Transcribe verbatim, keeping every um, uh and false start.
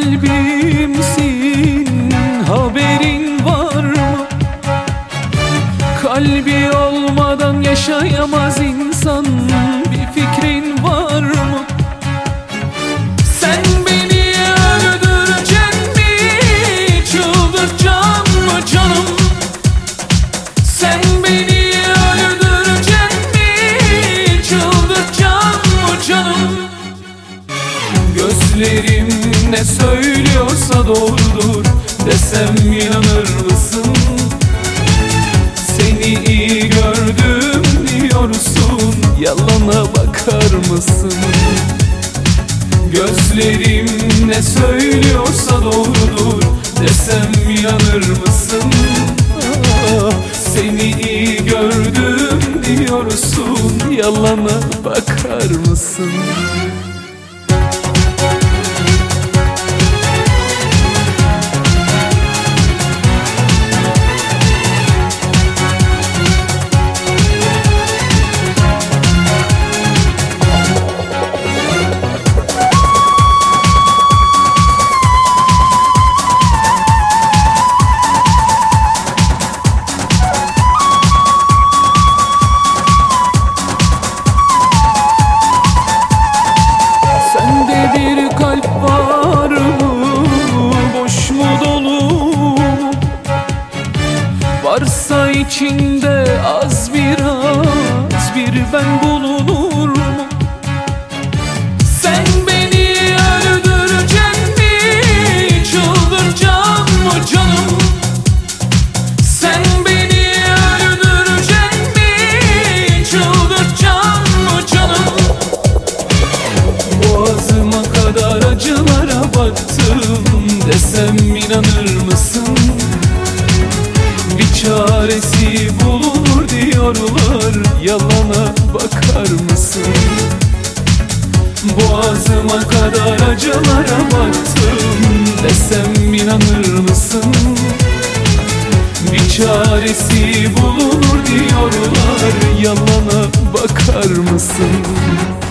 kalbimsin, haberin var mı? Kalbi olmadan yaşayamaz insan, bir fikrin var mı? Sen beni öldüreceksin mi, çıldıracaksın mı canım? Sen beni öldüreceksin mi, çıldıracaksın mı canım? Gözlerim ne söylüyorsa doğrudur desem inanır mısın? Seni iyi gördüm diyorsun, yalana bakar mısın? Gözlerim ne söylüyorsa doğrudur desem inanır mısın? Ah, seni iyi gördüm diyorsun, yalana bakar mısın? Bir kalp var mı, boş mu dolu mu? Varsa içinde az biraz bir ben bulunur mu? Sen beni öldüreceksin mi, çıldıracaksın mı canım? Sen beni öldüreceksin mi, çıldıracaksın mı canım? Boğazıma kadar acılara baktım desem inanır mısın? Bir çaresi bulunur diyorlar, yalana bakar mısın? Boğazıma kadar acılara baktım desem inanır mısın? Bir çaresi bulunur diyorlar, yalana bakar mısın?